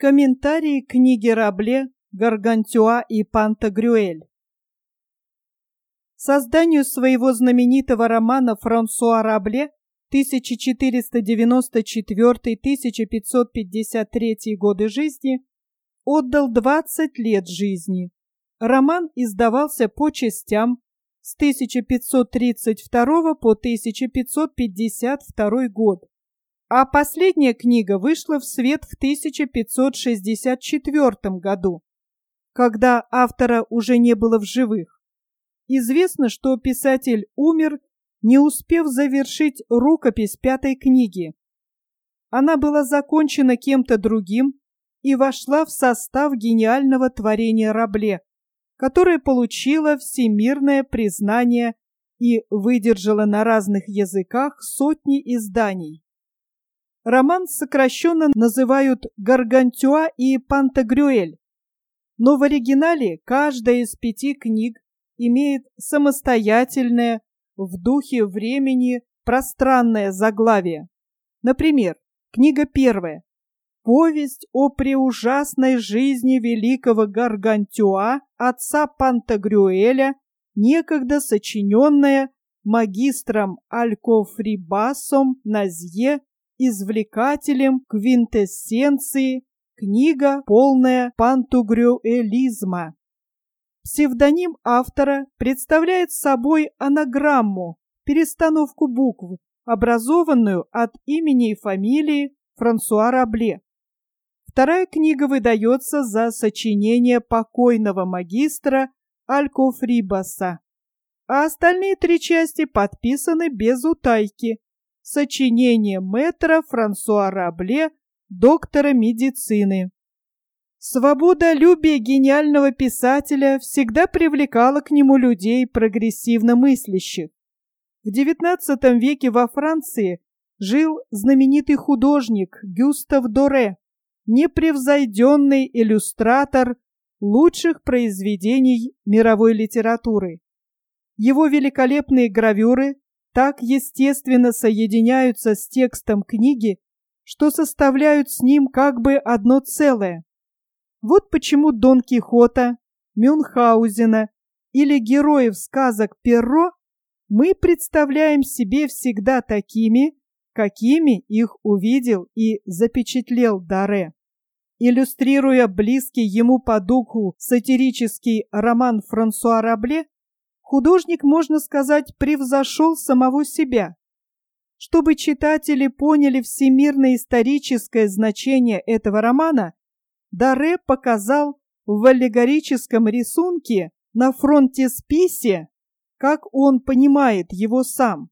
Комментарии к книге Рабле «Гаргантюа и Пантагрюэль». Созданию своего знаменитого романа Франсуа Рабле 1494-1553 годы жизни отдал 20 лет жизни. Роман издавался по частям с 1532 по 1552 год, а последняя книга вышла в свет в 1564 году, когда автора уже не было в живых. Известно, что писатель умер, не успев завершить рукопись пятой книги. Она была закончена кем-то другим и вошла в состав гениального творения Рабле, которое получило всемирное признание и выдержало на разных языках сотни изданий. Роман сокращенно называют «Гаргантюа и Пантагрюэль», но в оригинале каждая из 5 книг имеет самостоятельное, в духе времени, пространное заглавие. Например, книга 1 «Повесть о преужасной жизни великого Гаргантюа, отца Пантагрюэля, некогда сочиненная магистром Алькофрибасом Назье, извлекателем квинтэссенции, книга, полная пантагрюэлизма». Псевдоним автора представляет собой анаграмму, перестановку букв, образованную от имени и фамилии Франсуа Рабле. Вторая книга выдается за сочинение покойного магистра Алькофрибаса, а остальные 3 части подписаны без утайки. Сочинение мэтра Франсуа Рабле, доктора медицины. Свободолюбие гениального писателя всегда привлекало к нему людей прогрессивно мыслящих. В XIX веке во Франции жил знаменитый художник Гюстав Доре, непревзойденный иллюстратор лучших произведений мировой литературы. Его великолепные гравюры так естественно соединяются с текстом книги, что составляют с ним как бы одно целое. Вот почему Дон Кихота, Мюнхгаузена или героев сказок Перро мы представляем себе всегда такими, какими их увидел и запечатлел Доре. Иллюстрируя близкий ему по духу сатирический роман Франсуа Рабле, художник, можно сказать, превзошел самого себя. Чтобы читатели поняли всемирное историческое значение этого романа, Доре показал в аллегорическом рисунке на фронтисписе, как он понимает его сам.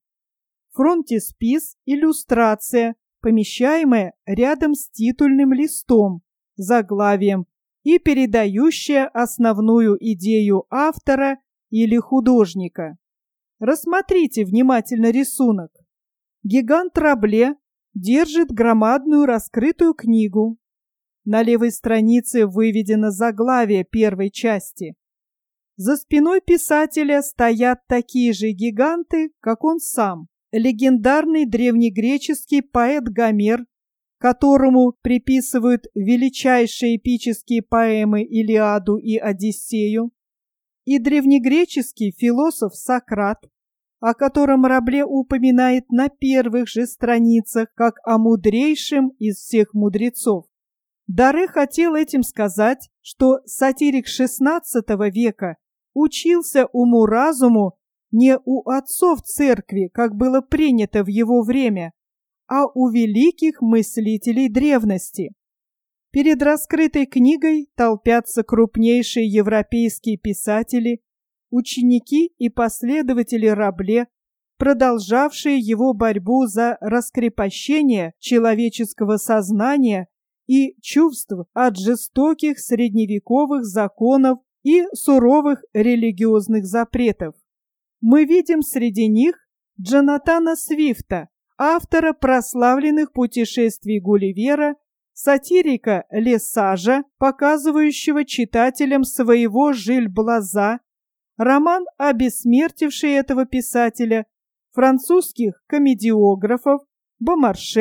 Фронтиспис – иллюстрация, помещаемая рядом с титульным листом, заглавием и передающая основную идею автора или художника. Рассмотрите внимательно рисунок. Гигант Рабле держит громадную раскрытую книгу. На левой странице выведено заглавие первой части. За спиной писателя стоят такие же гиганты, как он сам. Легендарный древнегреческий поэт Гомер, которому приписывают величайшие эпические поэмы Илиаду и Одиссею, и древнегреческий философ Сократ, о котором Рабле упоминает на первых же страницах как о мудрейшем из всех мудрецов. Доре хотел этим сказать, что сатирик XVI века учился уму-разуму не у отцов церкви, как было принято в его время, а у великих мыслителей древности. Перед раскрытой книгой толпятся крупнейшие европейские писатели, ученики и последователи Рабле, продолжавшие его борьбу за раскрепощение человеческого сознания и чувств от жестоких средневековых законов и суровых религиозных запретов. Мы видим среди них Джонатана Свифта, автора прославленных путешествий Гулливера, сатирика Лесажа, показывающего читателям своего Жиль-Блаза, роман, обессмертивший этого писателя, французских комедиографов Бомарше,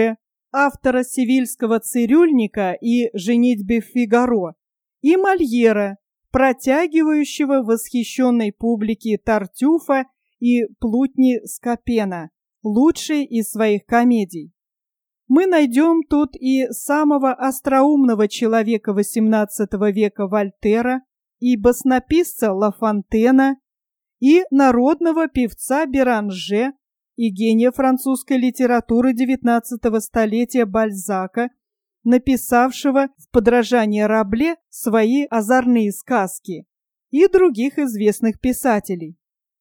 автора «Севильского цирюльника» и «Женитьбы в Фигаро», и Мольера, протягивающего восхищенной публике Тартюфа и плутни Скопена, лучшие из своих комедий. Мы найдем тут и самого остроумного человека XVIII века Вольтера, и баснописца Ла Фонтена, и народного певца Беранже, и гения французской литературы XIX столетия Бальзака, написавшего в подражание Рабле свои озорные сказки, и других известных писателей.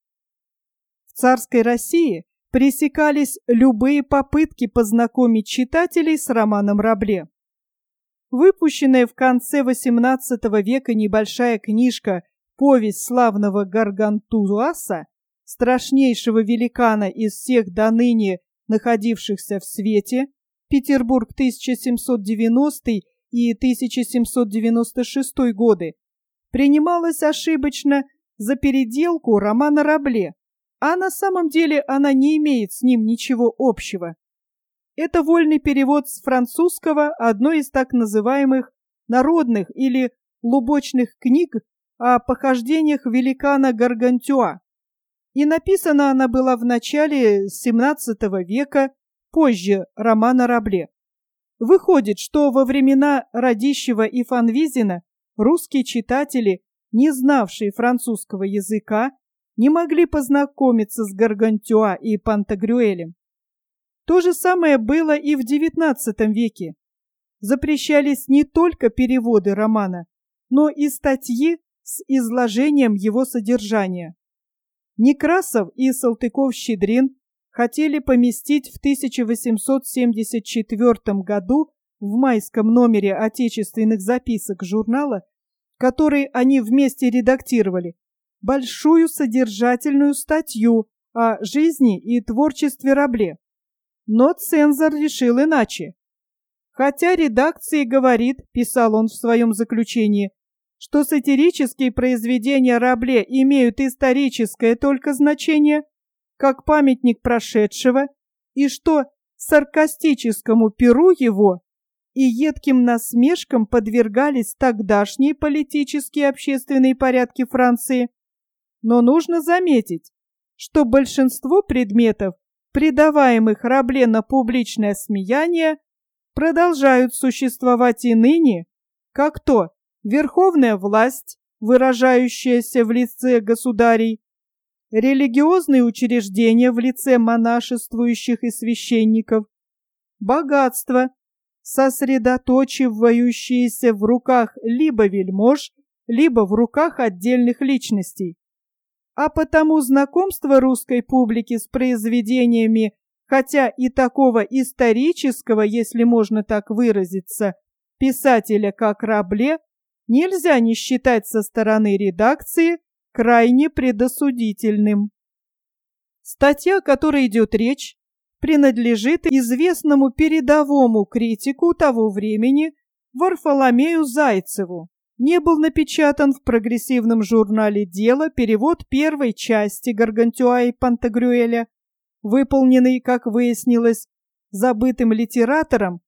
В царской России пресекались любые попытки познакомить читателей с романом Рабле. Выпущенная в конце XVIII века небольшая книжка «Повесть славного Гаргантюаса», страшнейшего великана из всех доныне находившихся в свете, Петербург 1790 и 1796 годы, принималась ошибочно за переделку романа Рабле, а на самом деле она не имеет с ним ничего общего. Это вольный перевод с французского одной из так называемых народных или лубочных книг о похождениях великана Гаргантюа. И написана она была в начале XVII века, позже романа Рабле. Выходит, что во времена Радищева и Фанвизина русские читатели, не знавшие французского языка, не могли познакомиться с Гаргантюа и Пантагрюэлем. То же самое было и в XIX веке. Запрещались не только переводы романа, но и статьи с изложением его содержания. Некрасов и Салтыков-Щедрин хотели поместить в 1874 году в майском номере отечественных записок журнала, который они вместе редактировали, большую содержательную статью о жизни и творчестве Рабле. Но цензор решил иначе. Хотя редакция говорит, писал он в своем заключении, что сатирические произведения Рабле имеют историческое только значение, как памятник прошедшего, и что саркастическому перу его и едким насмешкам подвергались тогдашние политические и общественные порядки Франции. Но нужно заметить, что большинство предметов, придаваемых Рабле на публичное смеяние, продолжают существовать и ныне, как то верховная власть, выражающаяся в лице государей, религиозные учреждения в лице монашествующих и священников, богатство, сосредоточивающееся в руках либо вельмож, либо в руках отдельных личностей. А потому знакомство русской публики с произведениями, хотя и такого исторического, если можно так выразиться, писателя, как Рабле, нельзя не считать со стороны редакции крайне предосудительным. Статья, о которой идет речь, принадлежит известному передовому критику того времени Варфоломею Зайцеву. Не был напечатан в прогрессивном журнале «Дело» перевод первой части Гаргантюа и Пантагрюэля, выполненный, как выяснилось, забытым литератором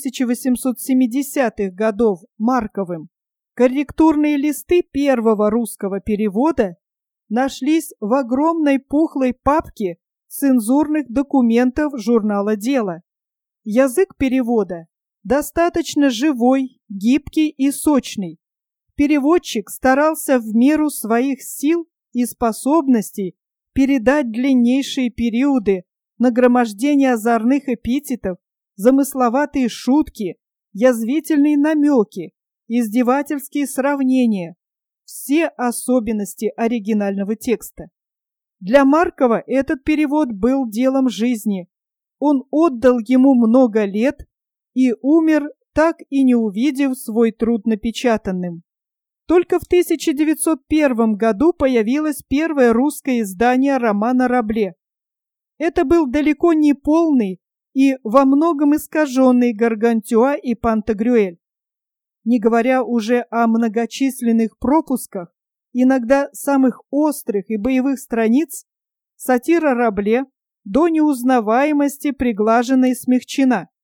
1870-х годов Марковым. Корректурные листы первого русского перевода нашлись в огромной пухлой папке цензурных документов журнала «Дело». Язык перевода достаточно живой, гибкий и сочный. Переводчик старался в меру своих сил и способностей передать длиннейшие периоды, нагромождение озорных эпитетов, замысловатые шутки, язвительные намеки, издевательские сравнения, все особенности оригинального текста. Для Маркова этот перевод был делом жизни. Он отдал ему много лет и умер, так и не увидев свой труд напечатанным. Только в 1901 году появилось первое русское издание романа Рабле. Это был далеко не полный и во многом искаженный Гаргантюа и Пантагрюэль. Не говоря уже о многочисленных пропусках, иногда самых острых и боевых страниц, сатира Рабле до неузнаваемости приглажена и смягчена.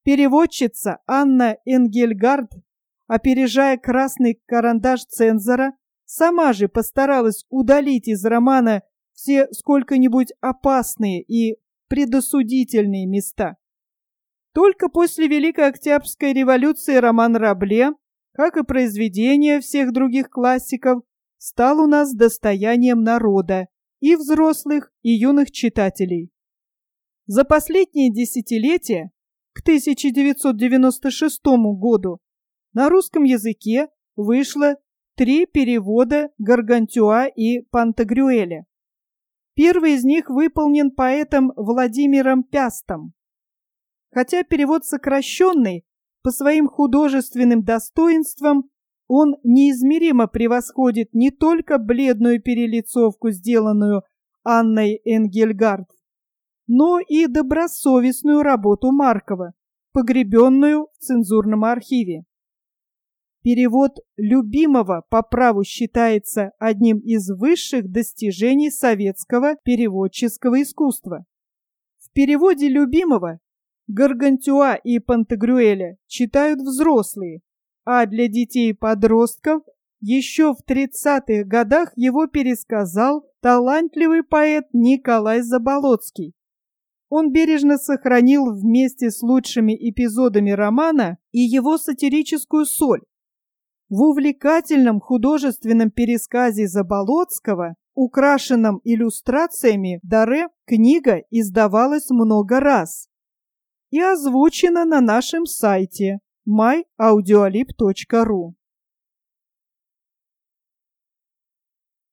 Переводчица Анна Энгельгард, опережая красный карандаш цензора, сама же постаралась удалить из романа все сколько-нибудь опасные и предосудительные места. Только после Великой Октябрьской революции роман Рабле, как и произведения всех других классиков, стал у нас достоянием народа, и взрослых, и юных читателей. За последние десятилетия, к 1996 году, на русском языке вышло 3 перевода Гаргантюа и Пантагрюэля. Первый из них выполнен поэтом Владимиром Пястом. Хотя перевод сокращенный, по своим художественным достоинствам он неизмеримо превосходит не только бледную перелицовку, сделанную Анной Энгельгард, но и добросовестную работу Маркова, погребенную в цензурном архиве. Перевод любимого по праву считается одним из высших достижений советского переводческого искусства. В переводе любимого Гаргантюа и Пантагрюэля читают взрослые, а для детей и подростков еще в 30-х годах его пересказал талантливый поэт Николай Заболоцкий. Он бережно сохранил вместе с лучшими эпизодами романа и его сатирическую соль. В увлекательном художественном пересказе Заболоцкого, украшенном иллюстрациями Даре, книга издавалась много раз и озвучена на нашем сайте myaudioalib.ru.